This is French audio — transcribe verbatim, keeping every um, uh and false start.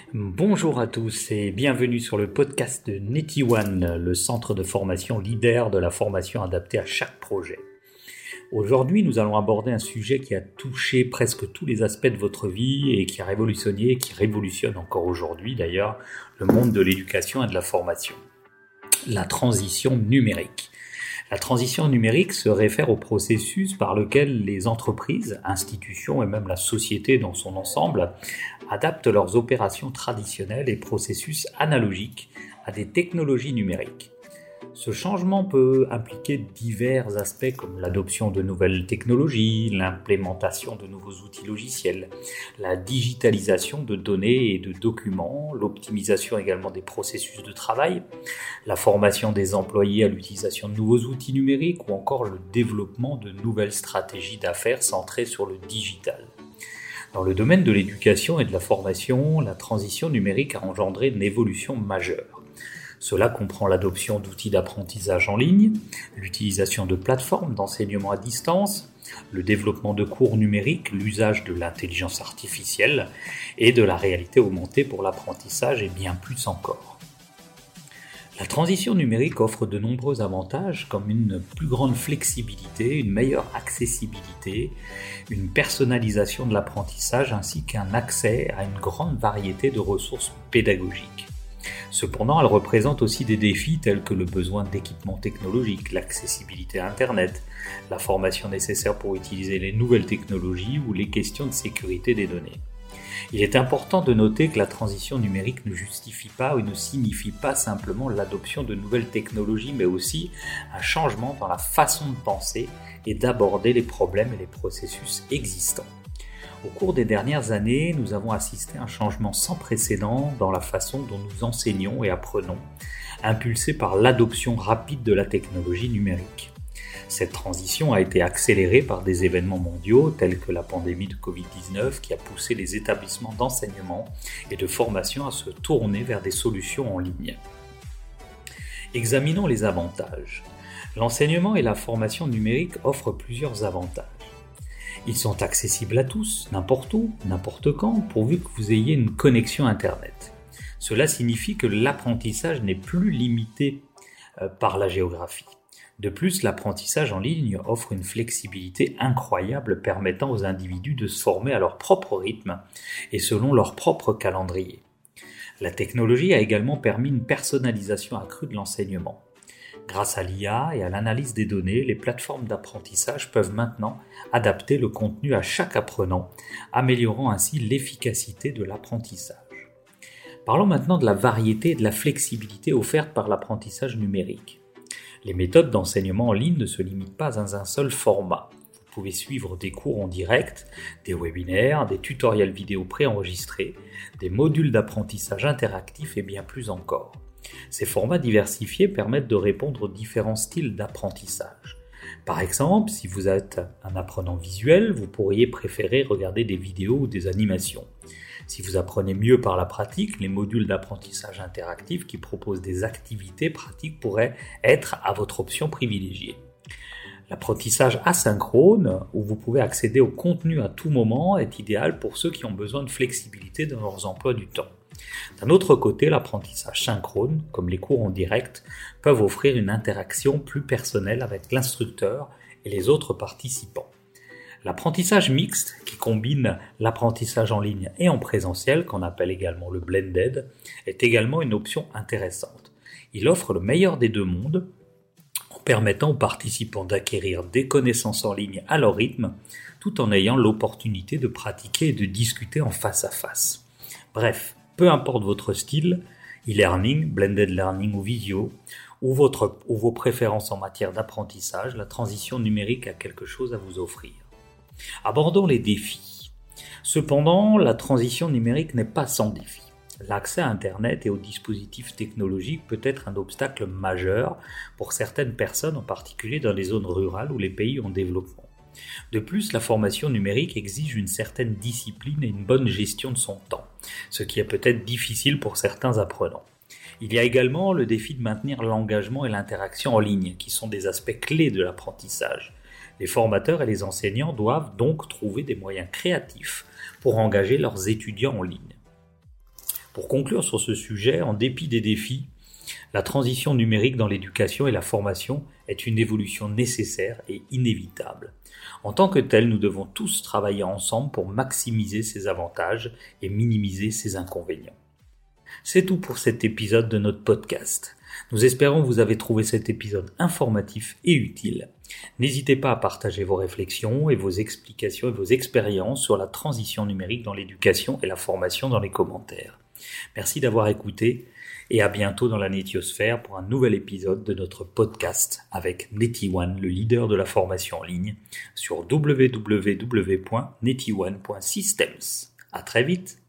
Bonjour à tous et bienvenue sur le podcast de NetiOne, le centre de formation leader de la formation adaptée à chaque projet. Aujourd'hui, nous allons aborder un sujet qui a touché presque tous les aspects de votre vie et qui a révolutionné, et qui révolutionne encore aujourd'hui d'ailleurs, le monde de l'éducation et de la formation. La transition numérique. La transition numérique se réfère au processus par lequel les entreprises, institutions et même la société dans son ensemble adaptent leurs opérations traditionnelles et processus analogiques à des technologies numériques. Ce changement peut impliquer divers aspects comme l'adoption de nouvelles technologies, l'implémentation de nouveaux outils logiciels, la digitalisation de données et de documents, l'optimisation également des processus de travail, la formation des employés à l'utilisation de nouveaux outils numériques ou encore le développement de nouvelles stratégies d'affaires centrées sur le digital. Dans le domaine de l'éducation et de la formation, la transition numérique a engendré une évolution majeure. Cela comprend l'adoption d'outils d'apprentissage en ligne, l'utilisation de plateformes d'enseignement à distance, le développement de cours numériques, l'usage de l'intelligence artificielle et de la réalité augmentée pour l'apprentissage et bien plus encore. La transition numérique offre de nombreux avantages comme une plus grande flexibilité, une meilleure accessibilité, une personnalisation de l'apprentissage ainsi qu'un accès à une grande variété de ressources pédagogiques. Cependant, elle représente aussi des défis tels que le besoin d'équipements technologiques, l'accessibilité à Internet, la formation nécessaire pour utiliser les nouvelles technologies ou les questions de sécurité des données. Il est important de noter que la transition numérique ne justifie pas ou ne signifie pas simplement l'adoption de nouvelles technologies, mais aussi un changement dans la façon de penser et d'aborder les problèmes et les processus existants. Au cours des dernières années, nous avons assisté à un changement sans précédent dans la façon dont nous enseignons et apprenons, impulsé par l'adoption rapide de la technologie numérique. Cette transition a été accélérée par des événements mondiaux tels que la pandémie de covid dix-neuf qui a poussé les établissements d'enseignement et de formation à se tourner vers des solutions en ligne. Examinons les avantages. L'enseignement et la formation numérique offrent plusieurs avantages. Ils sont accessibles à tous, n'importe où, n'importe quand, pourvu que vous ayez une connexion Internet. Cela signifie que l'apprentissage n'est plus limité euh, par la géographie. De plus, l'apprentissage en ligne offre une flexibilité incroyable permettant aux individus de se former à leur propre rythme et selon leur propre calendrier. La technologie a également permis une personnalisation accrue de l'enseignement. Grâce à l'I A et à l'analyse des données, les plateformes d'apprentissage peuvent maintenant adapter le contenu à chaque apprenant, améliorant ainsi l'efficacité de l'apprentissage. Parlons maintenant de la variété et de la flexibilité offertes par l'apprentissage numérique. Les méthodes d'enseignement en ligne ne se limitent pas à un seul format. Vous pouvez suivre des cours en direct, des webinaires, des tutoriels vidéo préenregistrés, des modules d'apprentissage interactifs et bien plus encore. Ces formats diversifiés permettent de répondre aux différents styles d'apprentissage. Par exemple, si vous êtes un apprenant visuel, vous pourriez préférer regarder des vidéos ou des animations. Si vous apprenez mieux par la pratique, les modules d'apprentissage interactifs qui proposent des activités pratiques pourraient être à votre option privilégiée. L'apprentissage asynchrone, où vous pouvez accéder au contenu à tout moment, est idéal pour ceux qui ont besoin de flexibilité dans leurs emplois du temps. D'un autre côté, l'apprentissage synchrone, comme les cours en direct, peuvent offrir une interaction plus personnelle avec l'instructeur et les autres participants. L'apprentissage mixte, qui combine l'apprentissage en ligne et en présentiel, qu'on appelle également le blended, est également une option intéressante. Il offre le meilleur des deux mondes, en permettant aux participants d'acquérir des connaissances en ligne à leur rythme, tout en ayant l'opportunité de pratiquer et de discuter en face à face. Bref, peu importe votre style, e-learning, blended learning ou visio, ou, votre, ou vos préférences en matière d'apprentissage, la transition numérique a quelque chose à vous offrir. Abordons les défis. Cependant, la transition numérique n'est pas sans défi. L'accès à Internet et aux dispositifs technologiques peut être un obstacle majeur pour certaines personnes, en particulier dans les zones rurales ou les pays en développement. De plus, la formation numérique exige une certaine discipline et une bonne gestion de son temps, ce qui est peut-être difficile pour certains apprenants. Il y a également le défi de maintenir l'engagement et l'interaction en ligne, qui sont des aspects clés de l'apprentissage. Les formateurs et les enseignants doivent donc trouver des moyens créatifs pour engager leurs étudiants en ligne. Pour conclure sur ce sujet, en dépit des défis, la transition numérique dans l'éducation et la formation est une évolution nécessaire et inévitable. En tant que telle, nous devons tous travailler ensemble pour maximiser ses avantages et minimiser ses inconvénients. C'est tout pour cet épisode de notre podcast. Nous espérons que vous avez trouvé cet épisode informatif et utile. N'hésitez pas à partager vos réflexions et vos explications et vos expériences sur la transition numérique dans l'éducation et la formation dans les commentaires. Merci d'avoir écouté et à bientôt dans la Netiosphère pour un nouvel épisode de notre podcast avec NetiOne, le leader de la formation en ligne, sur w w w point netione point systems. À très vite.